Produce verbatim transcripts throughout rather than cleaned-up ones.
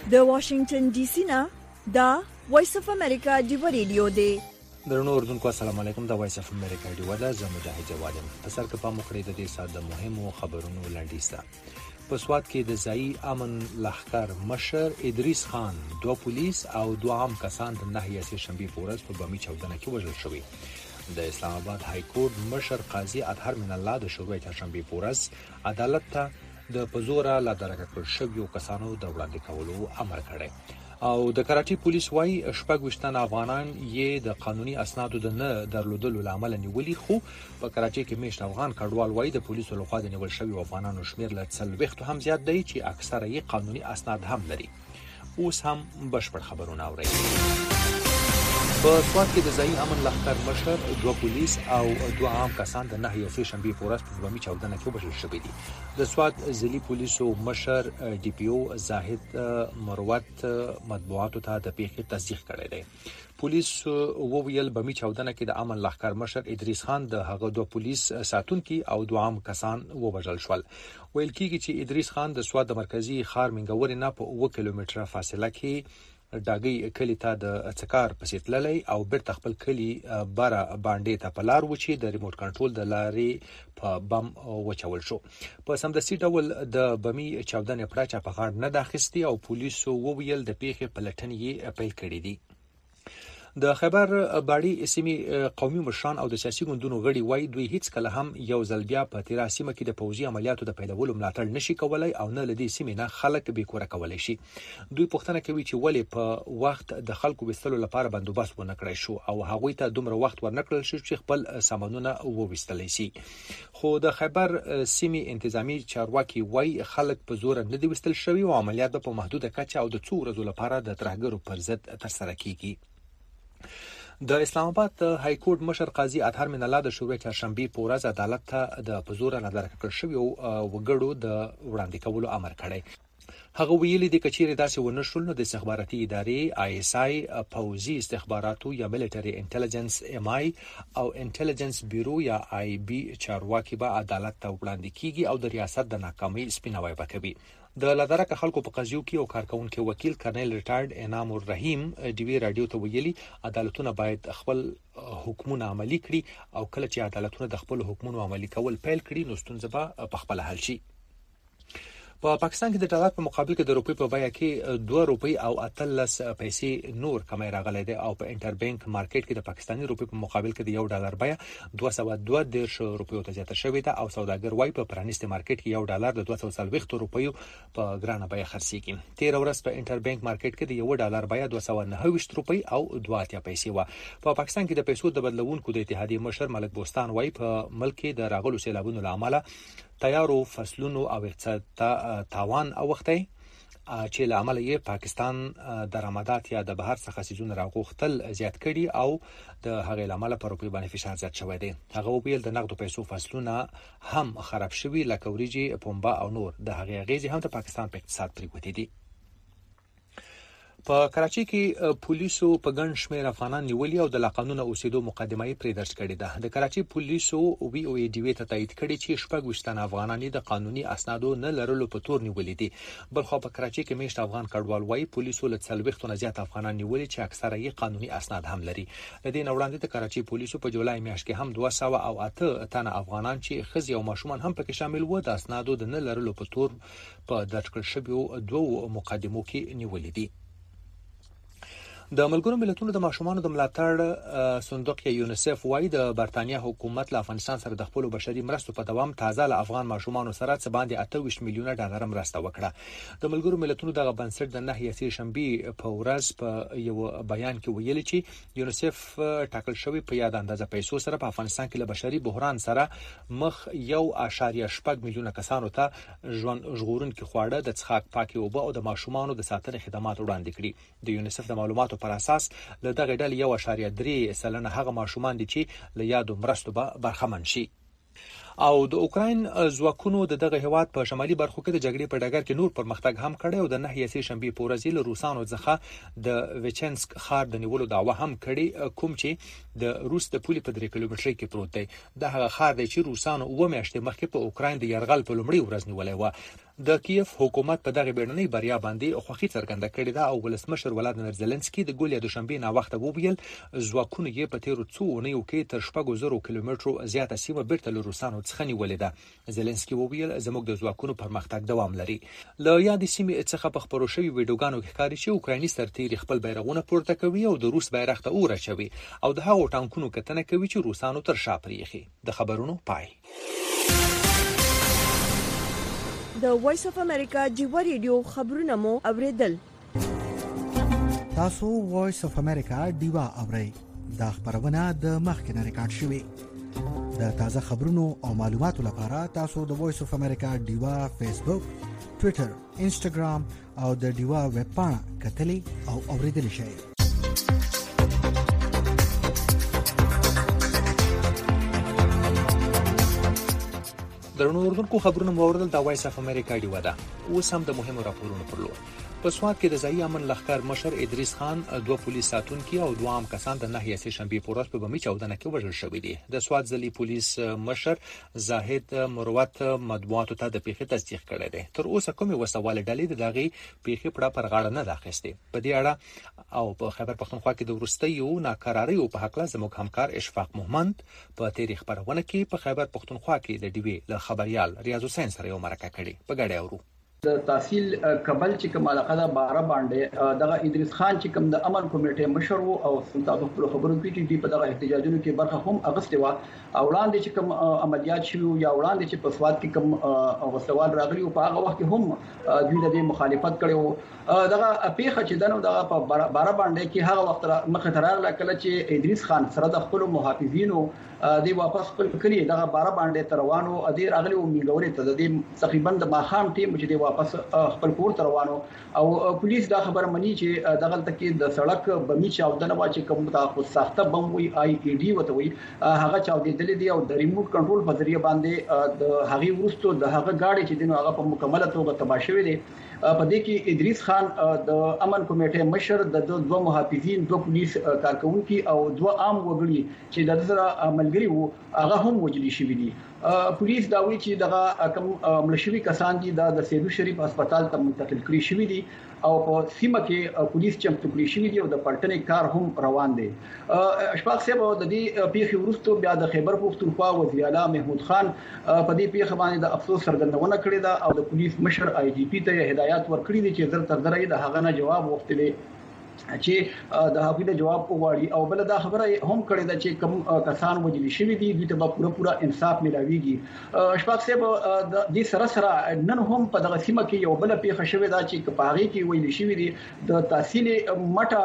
د واشنگټن ډي سي نه دا وایس اف امریکا دی ریډیو دی. درنو اردوونکو السلام علیکم. د وایس اف امریکا دی ودا زه مجاهد جوادم. په سر کې په مخړې د دې ساده مهمو خبرونو لاندې په سواد کې د ځای امن لښکر مشر ادریس خان، دوه پولیس او دوه عام کسان د ناحیه سه شنبه پورز په بمی چودنه کې وژل شوي. د اسلام آباد های کورټ مشر قاضي اطهر من الله د شروع چهارشنبه پورز عدالت ته د پزورا لا درکه کړ شویو کسانو د وړاندې کولو امر کړی. او د کراچي پولیس وايي شپږ وشتن افغانان یې د قانوني اسنادو د نه درلودلو لامل نیولي، خو په کراچي کې میشت افغان کډوال وايي د پولیسو لخوا د نیول شوی افغانانو شمیر له څلوېښت هم زیات دی چې اکثره یې قانوني اسناد هم لري. اوس هم بشپړ خبرونه اورئ. په سواد کې د ځای امن لښکر مشر، دوه پولیس او دوه عام کسان د ناحیه سه شنبه پورز په بمی چودنه کې وژل شوي دي. د سواد ضلعي پولیسو مشر ډي پی او زاهد مروت مطبوعاتو ته د پیښې تصدیق کړی دی. پولیس وویل بمی چودنه کې د امن لښکر مشر ادریس خان د هغه دوه پولیس ساتونکي او دوه عام کسان ووژل شول. ویل کېږي چې ادریس خان د سواد د مرکزی ښار منګورې نه په اوه کیلومتره فاصله کې ډاګي کلی ته د څکار پسې تللی او بیرته خپل کلی بارا باندې ته په لار و چې د ریموټ کنټرول د لارې په بم وچول شو. په سمدستي ډول د بمی چودنې پراچا په غاړه نه داخستي او پولیسو وویل د پیښې پلټنې یې پیل کړې دي. د خیبر باړي سیمې قومي مشران او د سیاسي ګوندونو غړي وایي دوی هیڅ کله هم یو ځل بیا په تیرا سیمه کې د پوځي عملیاتو د پیلولو ملاتړ نشي کولای او نه لدی سیمې نه خلک به کور کولای شي. دوی پوښتنه کوي چې ولې په وخت د خلکو وستلو لپاره بندوبست ونه کړی شو او هغوی ته دومره وخت ورنکړل شو چې خپل سامانونه وويستلی شي. خو د خیبر سیمې انتظامی چارواکي وایي خلک په زور نه دي وستل شوی او عملیات په محدوده کچه او د څو ورځې لپاره د ترهګرو پر ضد ترسره کیږي. د اسلام آباد های کورټ مشر قاضي اطهر من الله د شروع چهارشنبه پورز عدالت ته د پزور نه درکه کړ شوی او وګړو د وړاندې کولو امر کړی. هغه ویلي د کچېره داسې ونشول نو د استخباراتي ادارې آی اس آی، پوځي استخباراتو یا ملټری انټيليجنس ایم آی او انټيليجنس بیورو یا آی بي چارواکي به عدالت ته وړاندې کیږي او د ریاست د ناکامۍ سپیناوی وکوي. د لادرکه خلکو په قضیو کې او کارکونکو وکیل کرنل ریټایرډ انعام الرحیم ډیوی رادیو ته ویلي عدالتونه باید خپل حکمونه عملي کړي او کله چې عدالتونه د خپل حکمونو عملي کول پیل کړي نو ستونزه به په خپل حل شي. په پاکستان کې د ډالر په مقابل کې د روپی په بیه کې دوه روپی او اتلس پیسې نور کمی راغلی دی او په انټر بانک مارکیټ کې د پاکستاني روپی په مقابل کې د یو ډالر بیه دوه سوه دوه دیرش روپیو ته زیاته شوې ده او سوداګر وايي په پرانیستي مارکیټ کې یو ډالر د دوه سوه څلوېښت روپیو په ګرانه بیه خرڅېږي. تیر ورځ په انټر بانک مارکیټ کې د یو ډالر بیه دوه سوه نهه ویشت روپی او دوه اتیا پیسې و. په پاکستان کې د پیسو د بدلونکو د اتحادیې مشر ملک بوستان وايي په ملک کې د راغلو سیلابونو لامل تیارو فصلونو او اقتصاد تاوان اوختی چې له امله یې پاکستان درآمدات یا د بهر څخه سيزونه راغوښتل زیات کړي او د هغې لامل په روپی باندې فشار زیات شوی دی. هغه ویل د نقدو پیسو فصلونه هم خراب شوي لکه وریجې، پنبه او نور. د هغې اغیزې هم د پاکستان په اقتصاد پرېوتې دي. په کراچي کې پولیسو په ګڼ شمېر افغانان نیولي او د لاقانونه اوسېدو مقدمه یې پرې درج کړې ده. د کراچي پولیسو وی او ای ډي وی ته تایید کړي چې شپږ وشتن افغانان د قانوني اسنادو نه لرلو په تور نیولي دي. بلخو په کراچي کې میشت افغان کډوال وايي پولیسو له څلوېښت نه زیات افغانان نیولي چې اکثره یې قانوني اسناد هم لري. د دې وړاندې د کراچي پولیسو په جولای میاشت کې هم دوه سوه او اته تنه افغانان چې ښځې او ماشومان هم پکې شامل وو د اسنادو د نه لرلو په تور په درج کړل شویو دوه مقدمو کې نیولي دي. د ملګرو ملتونو د ماشومانو د ملاتړ صندوق یا یونیسف وايي د برتانیا حکومت له افغانستان سره د خپل بشري مرستو په دوام تازه له افغان ماشومانو سره څه باندې اته ویشت میلیونه ډالر مرسته وکړه. د ملګرو ملتونو دغه بنسټ د نهه سه شنبه په ورځ په یو بیان کې ویلي چې یونیسف ټاکل شوی په یاد اندازه پیسو سره په افغانستان کې له بشري بحران سره مخ یو اشاریه شپږ میلیونه کسانو ته ژوند ژغورونکي خواړه، د څښاک پاکي اوبه او د ماشومانو د ساتنې خدمات وړاندې کړي. د یونیسف د معلوماتو پر اساس له دغه ډلې یو اشاریه درې سلنه هغه ماشومان دي چې له یادو مرستو به برخمن شي. او د اوکراین ځواکونو د دغه هیواد په شمالي برخو کې د جګړې په ډګر کې نور پرمختګ هم کړی او د نهه سه شنبه په ورځ له روسانو څخه د ویچنسک ښار د نیولو دعوه هم کړې، کوم چې د روس د پولې په درې کیلومترۍ کې پروت دی. د هغه ښار دی چې روسانو اوه میاشتې مخکې په اوکراین د یرغل په لومړۍ ورځ نیولې و. د کیف حکومت په دغه بیړنۍ بریا باندې خوښي څرګنده کړې ده او ولسمشر ولادیمیر زيلنسکي د ګولیا دوشنبه نه وخت وویل ځواکونه یې په تیرو څو اونیو کې تر شپږ زره کیلومترو زیاته سیمه بیرته له روسانو څخه نیولې ده. زيلنسکي وویل زموږ د ځواکونو پرمختګ دوام لري. له یادې سیمې څخه په خبرو شوی ویډیوګانو کې ښکاري چې اوکرایني سرتیري خپل بیرغونه پورته کوي او د روس بیرغ ته اور اچوي او د هغو ټانکونو کتنه کوي چې روسانو تر شا پریخي. د خبرونو پای. د وایس اف امریکا جیو ریډیو خبرونه مو اوریدل. تاسو وایس اف امریکا دیوا اورئ. دا خبرونه د مخکنه ریکارډ شوې. د تازه خبرونو او معلوماتو لپاره تاسو د وایس اف امریکا دیوا فیسبوک، ټوئیټر، انسټاګرام او د دیوا ویب پاڼه کتلی او اوریدل شئ. درنو اردوونکو خبرونه مو اوریدل. د وایس اف امریکا دی ودا اوس هم د مهمو راپورونو پر لور. په سواد کې د ځایي امن لښکر مشر ادریس خان دوه پولیس ساتونکي او دوه عام کسان د نهي سه شنبه په ورځ په بمي چاودنه کې وژل شوي دي. د سواد ځلي پولیس مشر زاهد مروت مطبوعاتو ته د پیښې تصدیق کړی دی. تر اوسه کومې وسوال ډلې د دغه پیښې په اړه پر غاړه نه راخسته. په دې اړه او په خیبر پختونخوا کې د ورستیو ناکراریو په حق له زموږ همکار اشفاق محمد په تاریخ خبرونه کې په خیبر پختونخوا کې د ډیوی له خبريال ریاض حسین سره یو مرکه کړي. په ګډه اورو. د تحصیل کابل چې کوم علاقه ده بارا باندې دغه ادریس خان چې کوم د امن کمیټې مشر وو او سلطان خپل خبرو کې چې په دغه احتجاجونو کې برخه هم اغستې و او وړاندې چې کوم عملیات شوه یا وړاندې چې په سواد کې کوم وسوال راغلی او په هغه وخت کې هم دوی د مخالفت کړي وو. دغه پیښه چې دنو دغه په بارا باندې کې هغه وخت مخه تراغله کله چې ادریس خان سره د خپل محافظینو دی واپس خپل کلی دغه بارا باندې روانو ادي راغلی او میګوري ته د تقریبا د ماخام ټیم چې دی واپس خپل کور ته روانو او پولیس دا خبر مني چې دغه تکي د سړک بمی چاودنه وا چې کوم تاسو سخته بم وی آی ای ډي وته وی هغه چاودېدل دي او د ریموټ کنټرول په ذریعہ باندې د هغه ورستو د هغه گاډي چې دنو هغه په مکمله توګه تباہ شوی دی. په دې کې ادریس خان د امن کمیټې مشر د دوه محافظین دوه پولیس کارکونکو او دوه عام وګړي چې د سره ملګری وو هغه هم وجلی شوی دي. پولیس دا وی چې دغه کوم ملشوي کسان دي د سیدو شریف هسپتال ته منتقل کړي شوی دي او په سیمه کې پولیس چمتو کړي شوی دي او د پلټنې کار هم روان دي. اشفاق صاحب د دې پیښې وروسته بیا د خیبر پختونخوا وزیر اعلی محمود خان په دې پیښه باندې د افسوس څرګندونه کړې ده او د پولیس مشر آی جی پی ته هدایت ورکړي دي چې زر تر زر د هغه نه جواب وغوښتل چې د هغوی د جواب وغواړي او بل دا خبره هم کړې ده چې کوم کسان وجلی شوی دي دوی ته پوره پوره انصاف ملاويږي. اشفاق صاحب د دې سره سره نن هم په دغه سیمه کې یو بل پیښه شوې ده چې په هغه کې ویل شوی دي د تحصیل مټه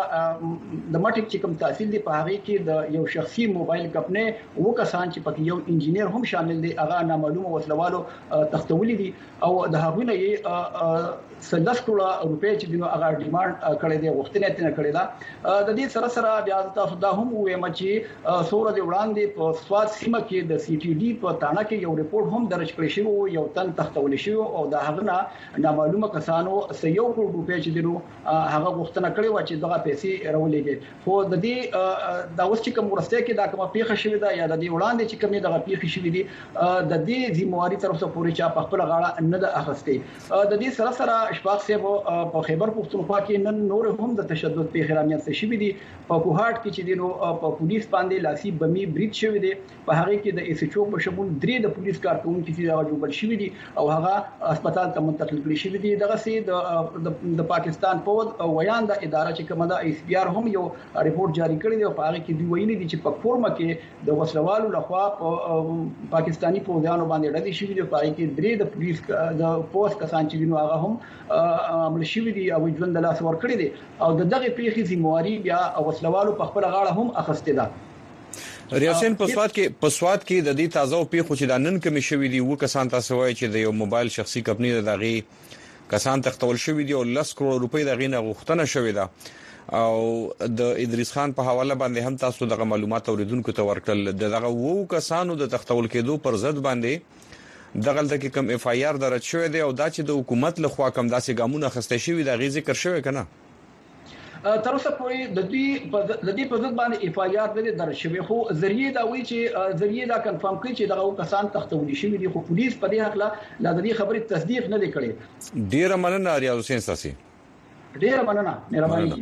د مټ چې کوم تحصیل دی په هغه کې د یو شخصي موبایل کمپنی وو کسان چې پکې یو انجینیر هم شامل دي هغه نامعلومه وسلوالو تختولې دي او د هغوی نه یې سلس کروڑه روپے چې دنو هغه ډیماند کړی دی وختونه نه کړی دا. د دې سره سره بیا تاسو دا هم وایم چې سور د وړاندې په سواد سیمه کې د سی ټي ډي په تانه کې یو ریپورت هم درج کړی شو یو تن تختول شو او دا هغه نه نامعلومه کسانو سيو کروڑ روپے چې دنو هغه وختونه کړی و چې دغه پیسې راولېږي. خو د دې د اوس چې کوم ورسته کې دا کومه پیښه شوې ده یا د دې وړاندې چې کومه دغه پیښه شوې دي د دې ذمہواری طرف څخه پوری چا په خپل غاړه نه ده اخستې. د دې سره سره اشفاق صاحب په خیبر پختونخوا کې نن نور هم د تشدد پیښې رامنځته شوې دي. په کوهاټ کې چې دینو په پولیس باندې لاسي بمی بریټ شوی دی په هغه کې د ایس ایچ او په شمول درې د پولیس کارکونکو چې دا جوړ شوی دي او هغه هسپتال ته منتقل کړي شوی دي. دغه سي د د پاکستان پود ویان د اداره چې کومه د ایس پی آر هم یو ریپورت جاری کړی دی او په هغه کې دی ویلي دي چې په فورمه کې د وسلوالو لخوا په پاکستانی پوځیانو باندې ډزې شوې دي. په هغه کې درې د پولیس د پوس کسان چې دینو هغه هم عمل شوی دي او ژوند لاس ور کړی دي او دغه پیښې ذمہواری بیا وسلوالو په خپل غاړه هم اخسته ده. ریاسین په سواد کې په سواد کې د دې تازه پیښو چې د نن کمی شوی دي و کسان تاسو وایي چې د یو موبایل شخصي کمپنی دغه کسان تختول شوی دي او لس کروڑ روپۍ دغه نه غوښتنه شوې ده او د ادریس خان په حواله باندې هم تاسو دغه معلومات اوریدونکو ته ورکړل. دغه وو کسانو د تختول کېدو پر ضد باندې دغلته کې کم اف آی آر درج شوی دی او دا چې د حکومت له خوا کم داسې ګامونه خسته شوی دا غي ذکر شوی کنه. تر اوسه پورې د دې د دې په ضد باندې اف آی آر د درج شوی خو ذریعہ دا وی چې ذریعہ دا کنفرم کړي چې دغه کسان تختونی شوی دي خو پولیس په دې حق لا د دې خبرې تصدیق نه کړي. ډیر مننه ریاض حسین ساسي. ډیر مننه مهرباني.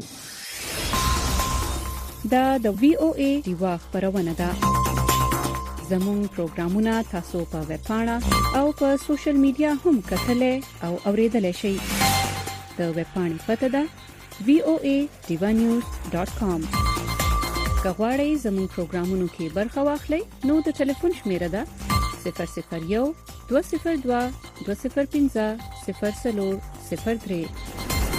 دا د وی او ای دیوا خبرونه ده. زموږ پروګرامونه تاسو په ویب پاڼه او په سوشل میډیا هم کتلای او اوریدلای شئ. د ویب پاڼې پته ده وی او ای دیوا نیوز ډاٹ کام. کغواړئ زموږ پروګرامونو کې برخه واخلئ نو د ټلیفون شمیره ده صفر صفر یو دوه صفر دوه دوه صفر پنځه صفر څلور صفر درې.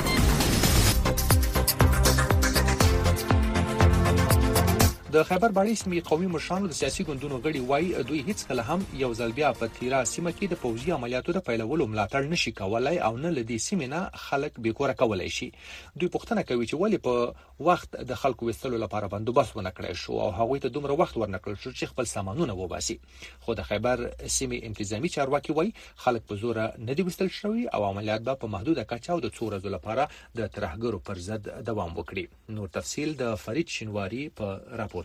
د خیبر باړی سیمې قومي مشرانو د سیاسي ګوندونو غړي وایي دوی هیڅ کله هم یو ځل بیا په تیرا سیمه کې د پوځي عملیاتو د پیلولو ملاتړ نشي کولای او نه لدی سیمه نه خلک بیکوره کولای شي. دوی پوښتنه کوي چې ولی په وخت د خلکو وستلو لپاره بندوبست ونه کړی شو او هغوی ته دومره وخت ورنکړل شو چې خپل سامانونه وباسي. خو د خیبر سیمې انتظامی چارواکي وایي خلک په زور نه دی وستل شوی او عملیات به په محدوده کچه او د څو ورځې لپاره د ترهګرو پر ضد دوام وکړي. نور تفصيل د فرید شینواری په راپور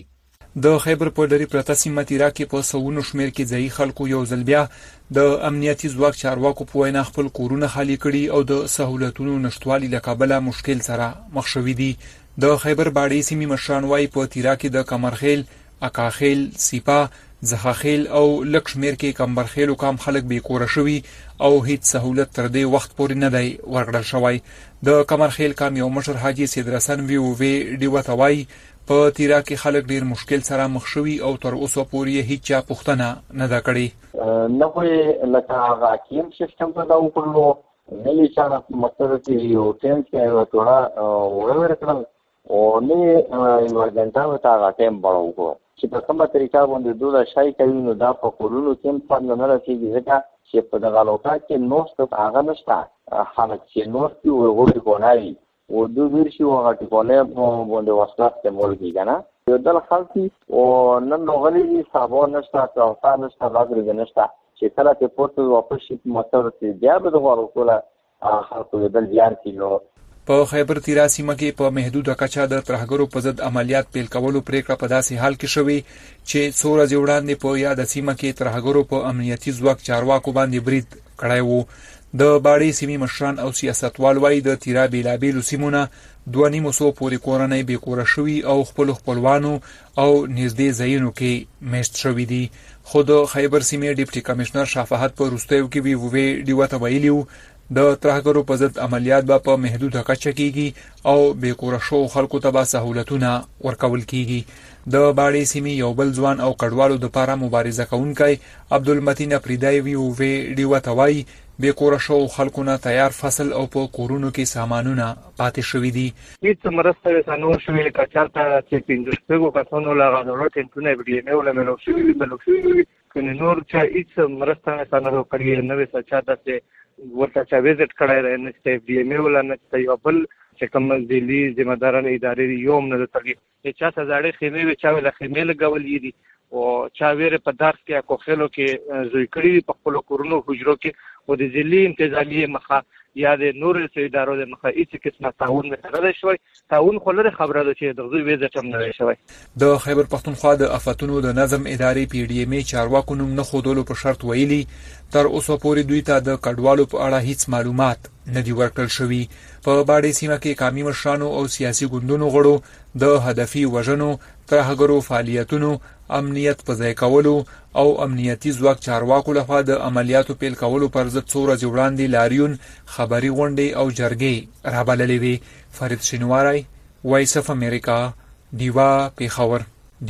د خیبر په لري پرته سیمه تیرا کې په سونو شمیر کې ځای خلکو یو ځل بیا د امنیتي ځواک چارواکو په وینا خپل کورونه خالی کړي او د سہولتونو نشټوالي له کابل مشکل سره مخ شوې دي. د خیبر باړی سیمه مشران وايي په تیرا کې د کمرخیل، اکاخیل، سیپا، زخاخیل او لکشمیر کې کمبرخیل او کم خلک به کور شوي او هیڅ سہولت تر دې وخت پورې نه دی ورغړل شوی. د کمرخیل کام یو مشر حاجی سیدرسن وی او وی دیوتوي په تیرا کې خلک ډیر مشکل سره مخ شوي او تر اوسه پورې هیڅ چا پوښتنه نه دا کړې. نه کوئی لکه هغه کیم سیستم په داو کړو نه یې چې مطلب چې یو ټیم کې یو ټوړه وړور کړل او نه یو ورګنټا وتا هغه ټیم بړاو کو چې په کومه طریقه باندې دوه شای کوي نو دا په کورونو کې په نه راځي ځکه چې په دغه لوکا کې نوست هغه نشته خلک چې نوست ورغوري کوي او دو ورشي هغه ټکونه باندې واسطه استعمال کیږي نه یو دل خلک او نن نوغلي صابون نشته او تاسو نشته راځي نشته چې کله ته پورته واپس شي مطلب چې بیا به د ورکوله خلکو دل ځان کیلو. په خیبر تیرا سیمه کې په محدوده کچه د ترهګرو په ضد عملیات پیل کولو پریکړه په داسې حال کې شوې چې څو ورځې وړاندې په یاد سیمه کې ترهګرو په امنیتي ځواک چارواکو باندې برید کړی وو. د باړی سیمې مشران او سیاستوال وايي د تیرا بیلابیلو سیمونه دوه نیمو سو پورې کورنۍ به کور شوي او خپل خپلوانو او نږدې ځایونو کې میشت شوي دي. خود خیبر سیمې ډیپټي کمشنر شفاعت په روستیو کې وی وی ډیوته ویلیو د ترهګرو په ضد عملیات به په محدوده کچه کېږي او به کور شو خلکو ته به سہولتونه ورکول کېږي. د باړی سیمې یو بل ځوان او کډوالو د لپاره مبارزه کوونکی عبدالمتین افریدی وی وی ډیوته وایي به کور شو خلکو نه تیار فصل او په کورونو کې سامانونه پاتې شوې دي. هیڅ مرسته وسانو شوې کچارته چې پینځه کسانو لا غوړو تنونه بګلې نه ولمنو شوې بلو شوې کنه نور چې هیڅ مرسته وسانو کړی نه وسه چا دسه ورته چا وزټ کړای نه چې بي ام ولا نه چې یو بل چې کوم ځلې ذمہ دارانه ادارې یوم نه ترګي چې چا زړې خېمه چا ول خېمه لګولې دي او چا ویره په دارس کې کو خلو کې زوی کړی په خپل کورونو حجرو کې او د ځلې انتظامیه مخه یا د نور ادارو د مخه هیڅ قسمه تعاون نه لري شوی تعاون خلره خبره ده چې د دوی وزټ هم نه شوی. د خیبر پختونخوا د افتونو د نظم ادارې پی ډی ام ای چارواکو نوم نه خودلو په شرط ویلي تر اوسه پورې دوی ته د کډوالو په اړه هیڅ معلومات نه دی ورکړل شوی. په باړی سیمه کې قومي مشرانو او سیاسي ګوندونو غړو د هدفي وژنو ترهګرو فعالیتونو امنیت په ځای کولو او امنیتي ځواک چارواکو لخوا د عملیاتو پیل کولو پر ضد څو ورځې وړاندې لاریون خبري غونډې او جرګې رابللې وي. فرید شینواری وایس اف امریکا دیوا پیښور.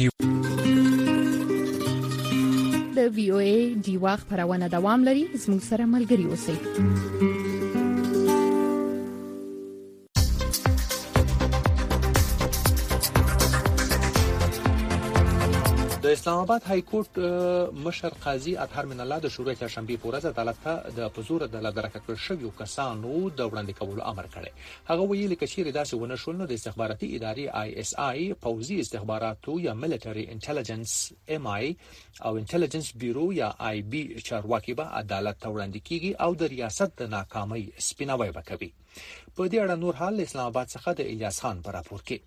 د وی او ای دیوا خبرونه دوام لري زموږ سره ملګري اوسئ. د اسلام آباد های کورټ مشر قاضي اطهر من الله د شروع چهارشنبه په ورځ عدالت ته د پزور د لادرکه کړ شویو کسانو د وړاندې کولو امر کړی. هغه ویلي کچېر داسې ونه شول نو د استخباراتي ادارې آی اس آی پوزي استخباراتو یا ملټری انټيليجنس ام آی او انټيليجنس بیورو یا آی بي چارواکي به عدالت ته وړاندې کیږي او د ریاست د ناکامۍ سپیناوی وکوي. په دې اړه نور حال اسلام آباد څخه د الیاس خان پر راپور کې.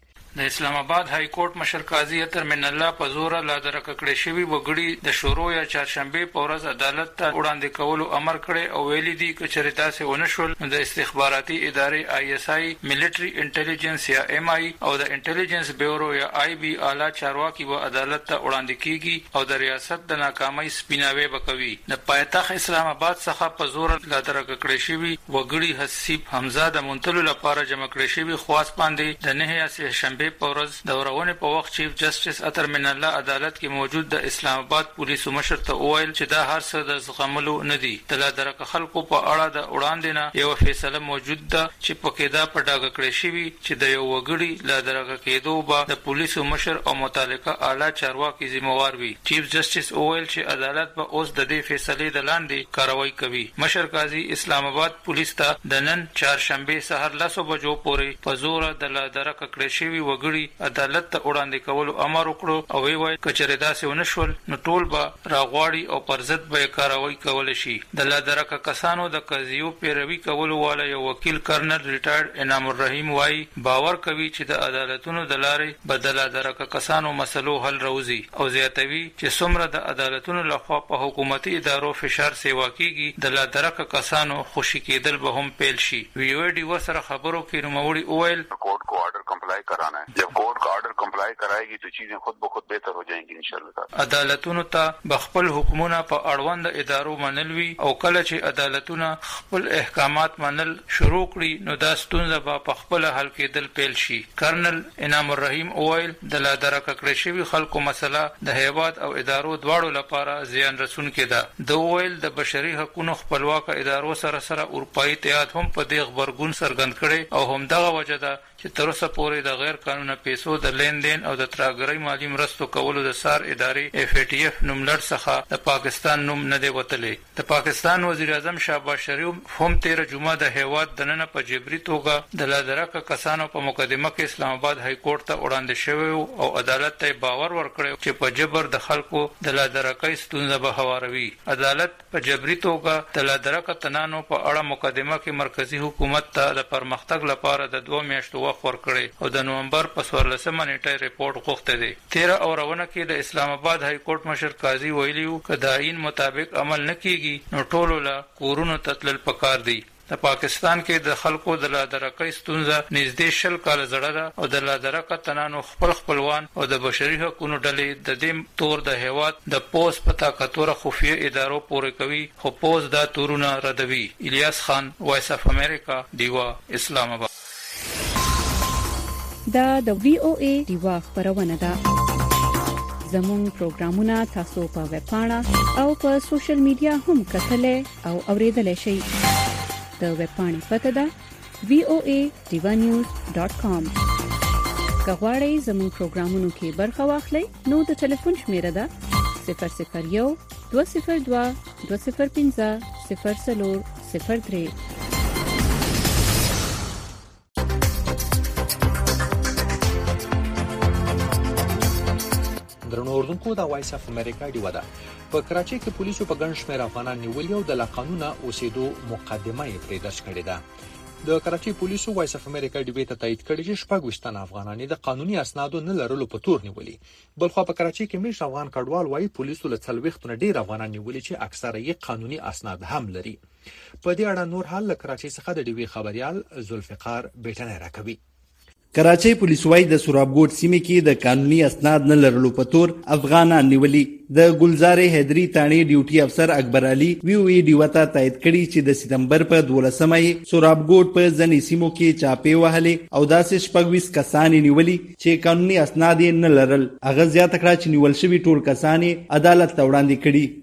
د اسلام آباد های کورټ مشر قاضي اطهر من الله په زور لا درکه کړی شوی وګړي د شروع یا چهارشنبه په ورځ عدالت ته وړاندې کولو امر کړی او ویلي دي چې چریتا سه ونشول د استخباراتي ادارې آی اس آی ملټری انټيليجنس یا ام آی او د انټيليجنس بیورو یا آی بي اعلی چارواکي به عدالت ته وړاندې کیږي او د ریاست د ناکامۍ سپیناوي وکوي. د پایتخت اسلام آباد څخه په زور لا درکه کړی شوی وګړي حسیب حمزه د منتلو لپاره جمع کړی شوی خواص باندې د نه یا شنبه په ورځ د ورونه په وخت چیف جسټس اطهر من الله عدالت کې موجود د اسلام آباد پولیسو مشر ته وویل چې دا هر څه د زغملو نه دي. د لادرکه خلکو په اړه د وړاندې نه یو فیصله موجود ده چې پکې دا په ډاګه کړی شوی چې د یو وګړي لادرکه کېدو به د پولیسو مشر او متعلقه اعلی چارواکي ذمہوار وي. چیف جسټس وویل چې عدالت به اوس د دې فیصلې د لاندې کاروایی کوي. مشر قاضي اسلام آباد پولیس ته د نن چهارشنبه سحر لسو بجو پورې په زور د لادرکه کړی شوی وګړي عدالت ته وړاندې کولو امر وکړو او وی وای کچره داسې ونشول نو ټول به راغواړي او پر ضد به کاروایی کول شي. د لادرکه کسانو د قضیو پیروي کولو والا یو وکیل کرنل ریټایرډ انعام الرحیم وای باور کوي چې د عدالتونو د لارې بدل لادرکه کسانو مسلو حل راوځي او زیاتوي چې څومره د عدالتونو لخوا په حکومتي ادارو فشار سیوا کیږي د لادرکه کسانو خوشی کېدل به هم پیل شي. ویو ډي وسره خبرو کې نوموړي اویل कोर्ट को order comply कराना है. जब कोर्ट का ऑर्डर कंप्लाई कराएगी तो चीजें खुद ब खुद बेहतर हो जाएंगी इंशाल्लाह. عدالتونو ته بخپل حکومتونه په اړوند ادارو منلوي او کله چې عدالتونه خپل احکامات منل شروع کړي نو دا ستونزه به په خپل حل کېدل پیل شي. کرنل انعام الرحیم اویل د لادرکه کړی شوی خلکو مسله د هیواد او ادارو دواړو لپاره زیان رسونکې ده. د اویل د بشري حقوقو خپلواک ادارو سره سره اروپאי اتحاد هم په دې خبرګون څرګند کړي او هم دغه وجه ده چې تر اوسه پورې د غیر قانوني پیسو د لین دین او د ترهګرۍ مالی مرستو کولو د سار ادارې اف ای ټی اف نوملړ څخه د پاکستان نوم نه دی وتلی. د پاکستان وزیر اعظم شهباز شریف هم تیر جمعه د هیواد د نن په جبري توګه د لادرکه کسانو په مقدمه کې اسلام آباد های کورټ ته وړاندې شوی او عدالت ته باور ورکړی چې په جبر د خلکو د لادرکه ستونزه به هواروي. عدالت په جبري توګه د لادرکه تنانو په اړه مقدمه کې مرکزی حکومت ته د پرمختګ لپاره د دوه میاشتو وخت ورکړی او د نومبر په څوارلسمه نیټه ریپورت غوښته دی. تیر اورونه کې د اسلام آباد های کورټ مشر قاضي ویلیو چې د آئین مطابق عمل نه کیږي نو ټولو لا کورونو تتلل پکار دی. د پاکستان کې د خلکو د لادرکه ستونزه نږدې شل کال زړه ده او د لادرکه تنانو خپل خپلوان او د بشري حقوقو ډلې د دې تور د هیواد د پوس پتا کتوره خفیه ادارو پورې کوي خو پوس دا تورونه ردوي. الیاس خان وایس اف امریکا دیوا اسلام آباد. دا د وی او ای دیوا خبرونه ده. زموږ پروګرامونه تاسو په ویب پاڼه او په سوشل میډیا هم کتلای او اوریدلای شئ. د ویب پاڼې پته ده وی او ای دیوا نیوز ډاٹ کام. که غواړئ زموږ پروګرامونو کې برخه واخلئ نو د ټلیفون شمیره ده صفر صفر یو دوه صفر دوه دوه صفر پنځه صفر څلور صفر درې. درنو اردوونکو د وایس اف امریکا دی ودا په کراچۍ کې پولیسو په ګڼ شمېر افغانان نیولي او د لا قانونه اوسېدو مقدمه یې پرې درج کړې ده. د کراچۍ پولیسو وایس اف امریکا دی به تایید کړی چې شپږ وشتن افغانان د قانوني اسنادو نه لرلو په تور نیولي. بلخو په کراچۍ کې مش افغان کډوال وایي پولیسو له څلويختونه ډیر افغانان نیولي چې اکثره یې قانوني اسناد هم لري. په دې اړه نور حال کراچۍ څخه د ډیوی خبريال ذوالفقار بیٹنه راکوي. کراچۍ پولیس وايي د سورابګوټ سیمه کې د قانوني اسناد نه لرلو په تور افغانان نیولي. د ګلزارې حیدری تانی ډیوټي افسر اکبر علي وی وی ډیوتا تایید کړي چې د سپتمبر په دولسمه یې سورابګوټ په ځنې سیمو کې چاپې وهلې او داسې شپږ ویس کسان نیولي چې قانوني اسناد نه لرل. هغه زیاته کړه چې نیول شوي ټول کسان عدالت ته وړاندې کړي.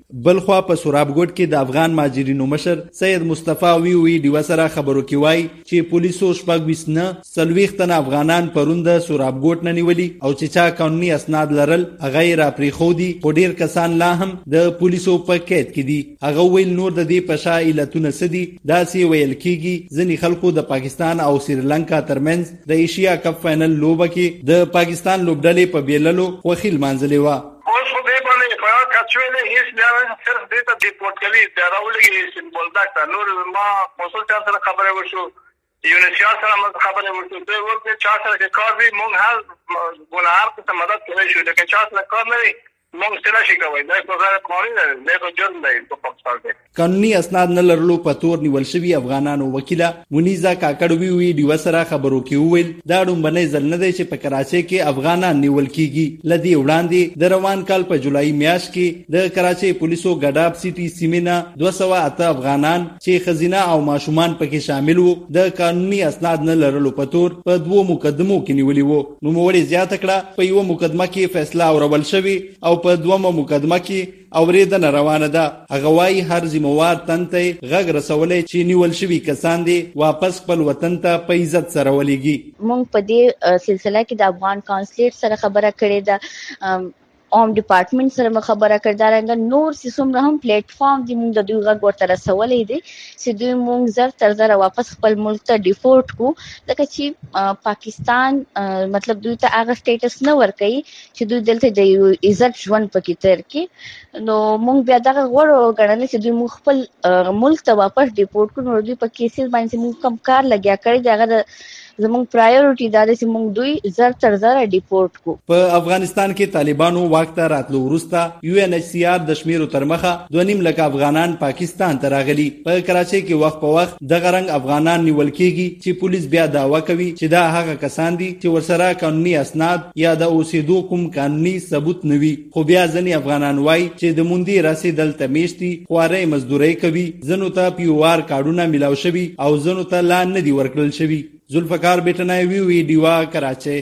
بلخوا په سورابګوټ کې د افغان ماجرینو مشر سید مصطفی وی وی ډیو سره خبرو کې وای چې پولیسو شپږ ویس نه څلوېښت تنه افغانان پرون د سورابګوټ نه نیولي او چې چا قانوني اسناد لرل هغه یې را پرېښودي خو ډېر کسان لا هم د پولیسو په قید کې دي. هغه ویل نور د دې په شا علتونه څه دي. داسې ویل کېږي ځینې خلکو د پاکستان او سریلانکا ترمنځ د ایشیا کپ فاینل لوبه کې د پاکستان لوبډلې په بیللو خوښي لمانځلې وه. اوس خو دې باندې په کچویلې هیڅ بیا صرف دې ته ډیپورټ کوي دا راولېږي سمبول دا نور ما مسول چا سره خبره وشو یونیسیال سره ما خبره وشو دوی ورته چا سره کار وی مونږ هر ګناهار ته مدد کوي شو د چا سره کار نه مونږ سره شي کوي دا په غیر قانوني نه دی په جرم دی په پاکستان کې قانوني اسناد نه لرلو په تور نیول شوي افغانانو وکیله منیزا کاکړ وی وی ډیو سره خبرو کې وویل دا ډومبنۍ ځل نه دی چې په کراچۍ کې افغانان نیول کیږي. لدی وړاندې د روان کال په جولای میاشت کې د کراچۍ پولیسو ګډاب سیټي سیمه نه دوه سوه اته افغانان چې ښځینه او ماشومان پکې شامل وو د قانوني اسناد نه لرلو په تور په دوو مقدمو کې نیولي وو. نوموړي زیاته کړه په یوه مقدمه کې فیصله اورول شوې او په دومره مقدمه کې اوریدنه روانه ده. هغه وايي هر ذمہوار تن ته غږ رسولی چې نیول شوي کسان دي واپس خپل وطن ته په عزت سره ولېږي. موږ په دې سلسله کې د افغان کانسلیټ سره خبره کړې ده اوم ډپارټمنټ سره خبره کړې ده رنګ نور څومره هم پلیټ فارم دی موږ د دوی غږ ورته رسولی دی چې دوی موږ زر تر زره واپس خپل ملک ته ډیفورټ کو ځکه چې پاکستان مطلب دوی ته هغه سټیټس نه ورکوي چې دوی دلته د یو عزت ژوند پکې تیر کړي. نو موږ بیا دغه غوړو ګڼل چې دوی موږ خپل ملک ته واپس ډیپورټ کړو. نو دوی په کیسز باندې موږ کم کار لګیا کړی دی هغه زموږ پرایورټي دا ده چې موږ دوی زر تر زره ډیپورټ کو. په افغانستان کې طالبانو واک ته راتلو وروسته یو ان ایچ سی آر د شمیرو تر مخه دوه نیم لکه افغانان پاکستان ته راغلي. په کراچۍ کې وخت په وخت دغه رنګ افغانان نیول کېږي چې پولیس بیا دعوه کوي چې دا هغه کسان دي چې ورسره قانوني اسناد یا د اوسېدو کوم قانوني ثبوت نه وي. خو بیا ځینې افغانان وایي چې د موندې راسې دلته میشتي خوارۍ مزدورۍ کوي ځینو ته پی او آر کارډونه میلاو شوي او ځینو ته لا نه دي ورکړل شوي. ذوالفقار بیٹنای وی وی ډیوا کراچۍ.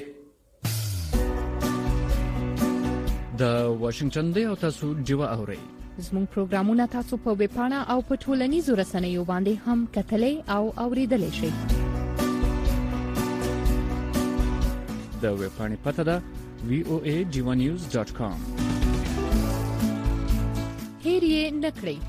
د واشنگټن دی او تاسو ډیوا اورئ. زموږ پروګرامونه تاسو په ویب پاڼه او په ټولنیزو رسنیو باندې هم کتلای او اوریدلای شئ. د ویب پاڼې پته ده وی او ای ډیوا نیوز ډاٹ کام. هیر یې نکړئ.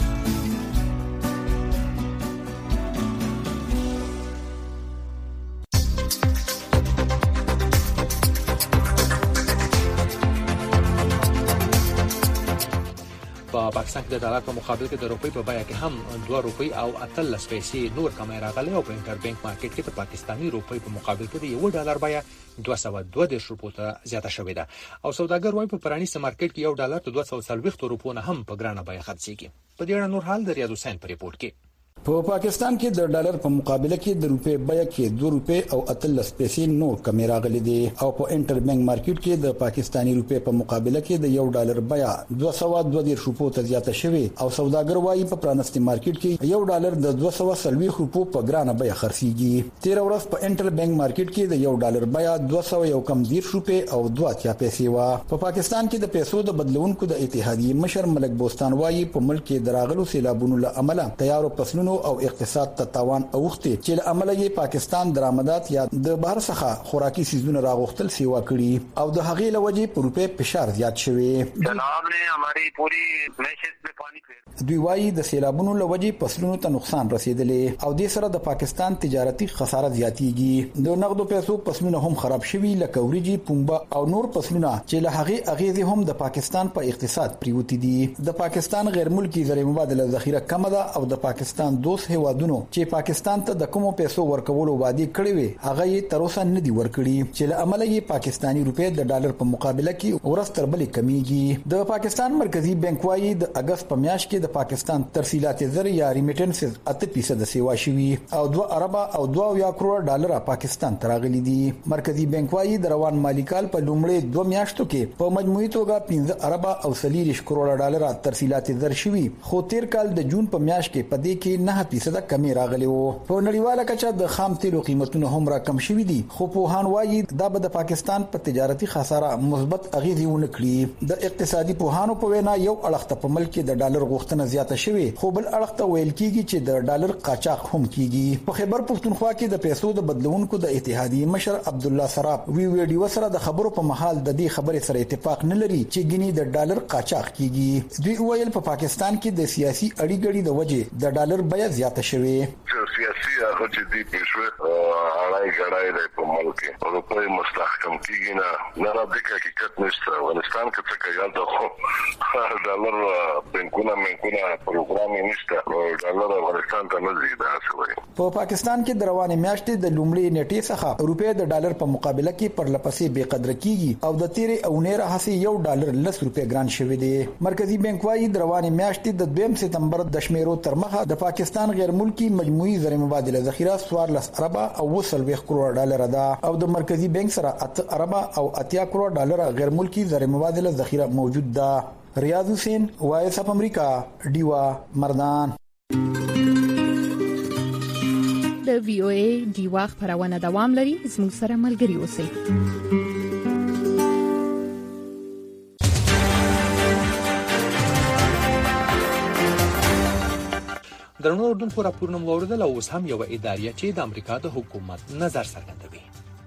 په پاکستان کې د ډالر په مقابل کې د روپۍ په بیه کې هم دوه روپۍ او اتلس پیسې نور کمی راغلی او په انټر بانک مارکیټ کې د پاکستاني روپۍ په مقابل کې د یو ډالر بیه دوه سوه دوه دېرش روپو ته زیاته شوې ده او سوداګر وايي په پرانیسته مارکیټ کې یو ډالر ته دوه سوه څلوېښت روپو نه هم په ګرانه بیه خرڅېږي. په دې اړه نور حال د ریاض حسین په ریپورت کې. په پاکستان کې د ډالر په مقابله کې د روپې بیه کې دوه روپې او اتلس پیسې نور کمی راغلي دي او په انټر بانک مارکیټ کې د پاکستاني روپې په مقابله کې د یو ډالر بیه دوه سوه دوه دېرش روپو ته زیاته شوې او سوداګر وايي په پرانستي مارکیټ کې یو ډالر د دوه سوه څلوېښت روپو په ګرانه بیه خرڅېږي. تیر ورځ په انټر بانک مارکیټ کې د یو ډالر بیه دوه سوه یو کم دېرش روپې او دوه اتیا پیسې وه. په پاکستان کې د پیسو د بدلونکو د اتحادیې مشر ملک بوستان وايي په ملک کې د راغلو سیلابونو له امله تیارو فصلونو او اقتصاد ته تاوان اوختي چې له امله یې پاکستان درآمدات یا د بهر څخه خوراکي سیزونه راغوښتل سیوا کړي او د هغې له وجې په روپې فشار زیات شوی. جناب نے ہماری پوری معیشت میں پانی پھیر دوی وايي د سیلابونو له وجې فصلونو ته نقصان رسیدلی او د سره د پاکستان تجارتي خساره زیاتیږي. د نقدو پیسو فصلونه هم خراب شوي لکه وریجې پنبه او نور فصلونه چې له هغې اغیزې هم د پاکستان په اقتصاد پریوتی دي. د پاکستان غیر ملکی زر مبادله ذخیره کم ده او د پاکستان دوست هیوادونو چې پاکستان ته د کومو پیسو ورکولو وعده کړې وي هغه یې تر اوسه نه دي ورکړي چې له امله یې پاکستاني روپې د ډالر په مقابله کې ورځ تر بلې کمیږي. د پاکستان مرکزی بانک وايي د اگست په میاشت کې د پاکستان ترسیلات زر یا ریمیټنسز اته فیصد سیوا شوي او دوه اربه او دوه یا کروڑ ډالر پاکستان ته راغلي دي. مرکزی بانک وايي د روان مالی کال په لومړي دوه میاشتو کې په مجموعي توګه پنځه اربه او څلور کروڑ ډالر ترسیلات زر شوي خو تیر کال د جون په میاشت کې په دې کې نه فیصد کمی راغلی وو. په نړیواله کچه د خام تیلو قیمتونه هم را کم شوي دي، خو په هان وایي دا به د پاکستان په تجارتي خساره مثبت اغیزې ونه کړي. د اقتصادي پوهانو په وینا یو اړخ ته په ملک کې د ډالر غوښتنه زیاته شوې، خو بل اړخ ته ویل کیږي چې د ډالر قاچاق هم کیږي. په خیبر پښتونخوا کې د پیسو د بدلونکو د اتحادیې مشر عبد الله سراب وی ویډیو سره د خبرو په محل د دې خبرې سره اتفاق نه لري چې ګینی د ډالر قاچاق کیږي. دوی ویل په پاکستان کې د سیاسي اړیګړې د وجې د ډالر بیه زیاته شوې. سیاسي هغه چې دی پېښه اړای غړای د په ملک کې او په مستحکم کیږي نه نه را د حقیقت نشته. افغانستان کې څه کوي دا ډالر بانکونه منکونه پروګرام نشته، ډالر افغانستان ته نه زیاده شوی. په پاکستان کې د روانې میاشتې د لومړۍ نیټې څخه روپیا د ډالر په مقابله کې پر لپسې بې قدر کیږي او د تیرې او نه راهسي یو ډالر لس روپیا ګران شوی دی. مرکزی بانک وايي د روانې میاشتې د دویم سپتمبر د شمیرو تر مخه د پاکستان غیر ملکی مجموعي زر مبادله ذخیره څوارلس اربه او وسلويخ کروڑ ډالر ده او د مرکزی بانک سره اته اربه او اتیا کروڑ ډالر غیر ملکی زر مبادله ذخیره موجود ده. ریاض حسین، وایس اف امریکا، ډیوا مردان. د وی او ای ډیوا خبرونه دوام لري، زموږ سره ملګري اوسئ. درنو اردوونکو راپورونه مو اوریدل او اوس هم یو ادارې چې د امریکا د حکومت نظر څرګندوي.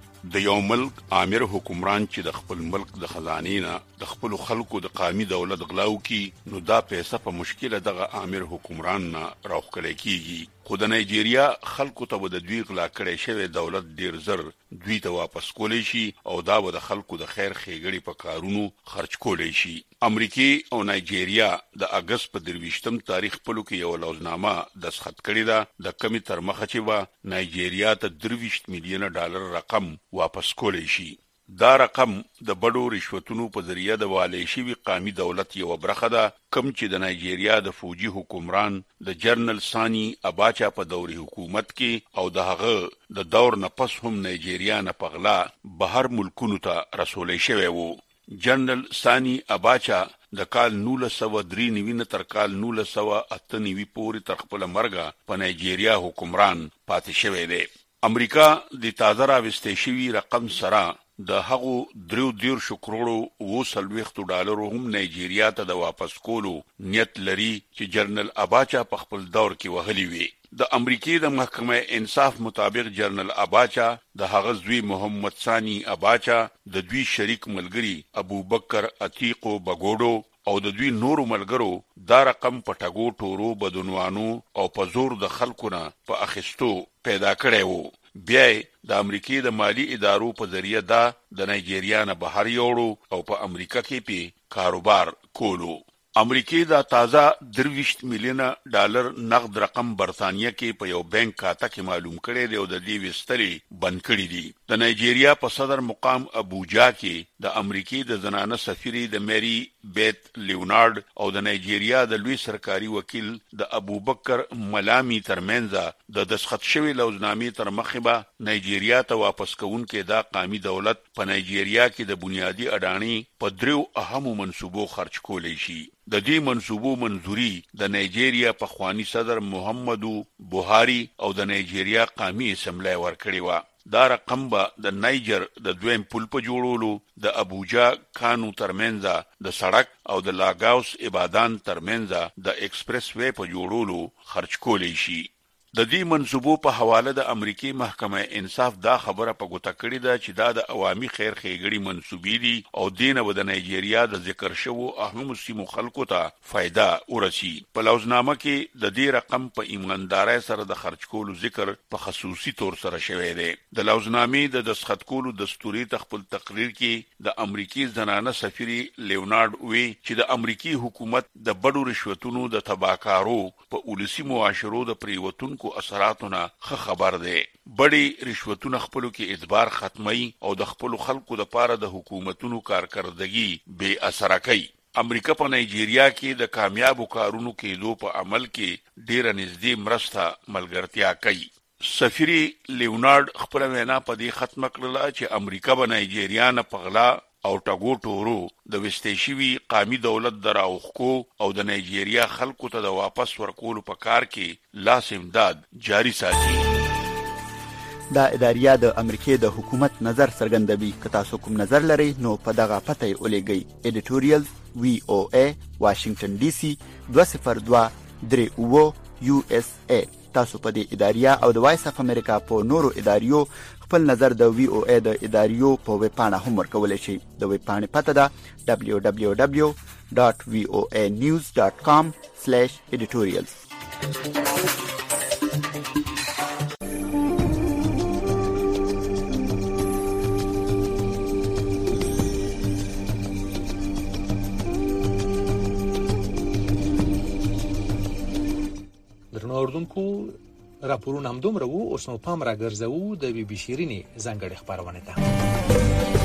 د یو ملک امیر حکمران چې د خپل ملک د خزانې نه د خپل خلکو د قومي دولت غلاو کی، نو دا پیسې په مشکله دغه امیر حکمران نه راوخلې کیږي. خو د نایجیریا خلکو ته د دوی غلا کړی شوی دولت ډیر زر دوی ته واپس کولی شي او دا به د خلکو د خیر ښېګړې په کارونو خرج کولی شي. امریکای او نایجیریا د اگست په درویشتم تاریخ په لکه یو لوزنامه دستخط کړی ده د کمی تر مخه چې به نایجیریا ته درویشت میلیونه ډالر رقم واپس کولی شي. دا رقم د بډو رشوتونو په ذریعہ د والي شوی قومي دولت یو برخه ده، کم چې د نایجیریا د فوجي حکمران د جنرال سانی اباچا په دوري حکومت کې او د هغه د دور نه پس هم نایجیریا نه پغلا بهر ملکونو ته رسولې شوی وو. جنرال سانی اباچا د کال نولس سوه درې نوي نه تر کال نولس سوه اته نوي پورې تر خپل مرګه په نایجیریا حکمران پاتې شوی دی. امریکا د تازه راوستې شوي رقم سره د هغو دریو دیرشو کروڑو اوه څلوېښتو ډالرو هم نایجیریا ته د واپس کولو نیت لري چې جنرال اباچا په خپل دور کې وهلی وي. د امریکای د محکمه انصاف مطابق جنرال اباچا د هغه زوی محمد ثانی اباچا د دوی شریک ملګری ابوبکر عتیقو بګوډو او د دوی نورو ملګرو دا رقم په ټاګو ټورو بدونوانو او په زور د خلکو نه په اخیستو پیدا کړی وو. بیا د امریکای د مالی ادارو په ذریعہ دا د نایجیریا نه بهر یوړو او په امریکا کې په کاروبار کولو. امریکای دا تازه درویشت میلیونه ډالر نقد رقم برتانیہ کې په یو بانک کاته کې معلوم کړي دی او د دې وستري بند کړي دي. د نایجیریا په صدر مقام ابوجا کې د امریکای د زنانه سفیری د میری بیت لیونارد او د نایجیریا د لوی سرکاري وکیل د ابوبکر ملامی ترمنځ د دسخط شوی لوزنامې تر مخه به نایجیریا ته واپس کوونکې دا قومي دولت په نایجیریا کې د بنیادی اډانی په دریو اهمو منصوبو خرج کولی شي. د دې منصوبو منظوري د نایجیریا په خوانی صدر محمدو بوهاری او د نایجیریا قومي اسمبلی ورکړی و. دا رقم به د نایجر د دویم پل په جوړولو، د ابوجا کانو ترمنځ د سړک او د لاګاوس ابادان ترمنځ د ایکسپریس وی په جوړولو خرج کولی شي. د دې منصوبو په حواله د امریکای محکمه انصاف دا خبره په ګوته کړې ده چې دا د عوامي خیر ښېګړې منصوبې دي او دینه به د نایجیریا د ذکر شوو اهمو سیمو خلکو ته فایده ورسي. په لوزنامه کې د دې رقم په ایماندارۍ سره د خرج کولو ذکر په خصوصي تور سره شوی دی. د لوزنامې د دستخط کولو دستوري تخپل تقریر کې د امریکای زنانه سفیری لیونارد وی چې د امریکای حکومت د بډو رشوتونو د تباکارو په ولسی معاشرو د پریوتون کو اثراتونه خه خبر دی. بډي رشوتونه خپلو کې اعتبار ختمي او د خپل خلکو د پاره د حکومتونو کارکردګي بے اثر کوي. امریکا په نایجیریا کې د کامیابو کارونو کېدو په عمل کې ډیره نږدې مرسته ملګرتیا کوي. سفیری لیونارد خپل وینا په دې ختمه کړله چې امریکا به نایجیریا نه پغلا او ټاګو ټورو د وستېشوي قامي دولت دراوخکو او د نایجیریا خلکو ته د واپس ورکولو په کار کې لاس امداد جاری ساتي. دا اداریه د امریکای د حکومت نظر څرګندوي. که تاسو کوم نظر لرئ نو په دغه پته یې ولېږئ. ایډیټوریال وی او ای واشنگټن ډي سي دوه صفر دوه درې اوه یو اس ای. تاسو په دې اداریه او د وایس اف امریکا په نورو اداریو خپل نظر د وی او ای د اداریو په ویب پاڼه هم ورکولی شئ. د ویب پاڼې پته ده دبلیو دبلیو دبلیو ډاټ وی او ای نیوز ډاټ کام سلیش ایډیټوریالز. اوردونکو راپورونه هم دومره وو. اوس نو پام راګرځوو د بي بي شيرینې ځانګړې خبرونه ته.